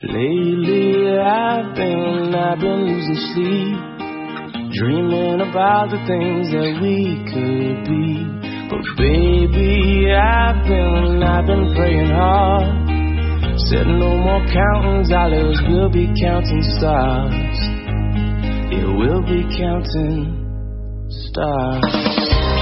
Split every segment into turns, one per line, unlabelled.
Lately I've been losing sleep, dreaming about the things that we could be. But baby, I've been praying hard. Said no more counting dollars, we'll be counting stars. Yeah, we'll be counting stars.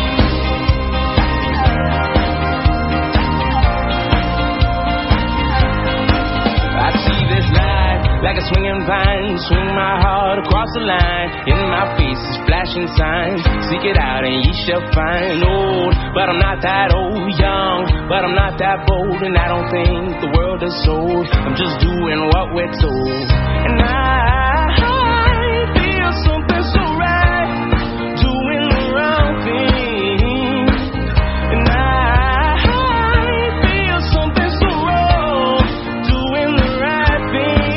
Like a swinging vine, swing my heart across the line. In my face is flashing signs. Seek it out and ye shall find. Old, but I'm not that old. Young, but I'm not that bold. And I don't think the world is sold. I'm just doing what we're told. And I feel something so right, doing the wrong thing. And I feel something so wrong, doing the right thing.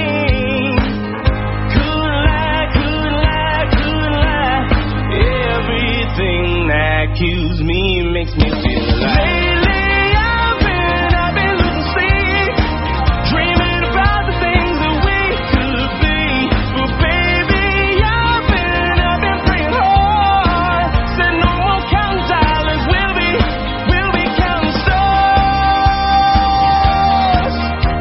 Accuse me, makes me feel like lately I've been losing sleep, dreaming about the things that we could be. But baby, I've been praying hard. Said no more counting dollars, we'll be counting stars.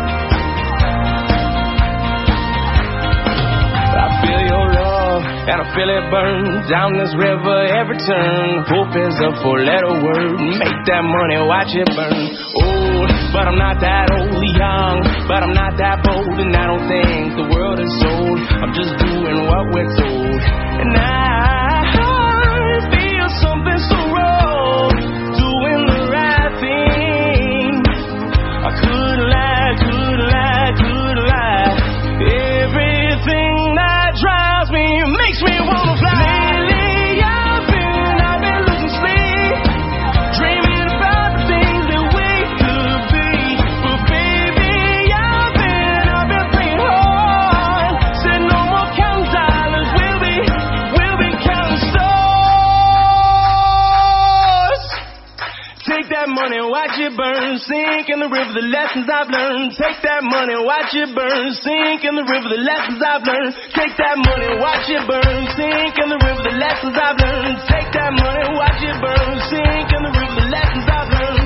I feel your love and I feel it burn down this river every turn. Hope is a four-letter word. Make that money, watch it burn. Old, but I'm not that old. Young, but I'm not that bold. And I don't think the world is sold. I'm just doing what we're told. And I feel something so wrong, doing the right thing. I could lie. Everything that drives me makes me wanna fly. Lately I've been losing sleep, dreaming about the things that we could be. But baby, I've been praying hard. Said no more counting dollars, we'll be counting stars. Take that money, watch it burn, sink in the river, the lessons I've learned. Take that money, watch it burn, sink in the river, the lessons I've learned. Take that money, watch it burn, sink in the river, the lessons I've learned. Take that money, watch it burn, sink in the river, the lessons I've learned.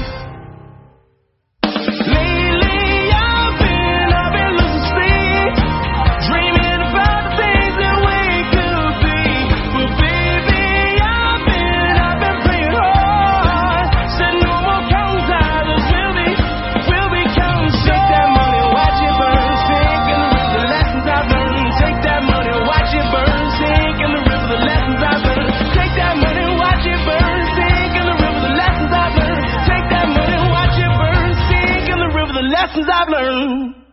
Lately I've been losing sleep, dreaming about the things that we could be. But baby, I've been praying hard. Said no more counting dollars, we'll be counting stars. Take that money, watch it burn, sink in the river, the lessons I've learned. Take that money, watch it burn, sink in the river, the lessons I've learned. Take that money, watch it burn, sink in the river, the lessons I've learned. Take that money, watch it burn, sink in the river, the lessons I've learned.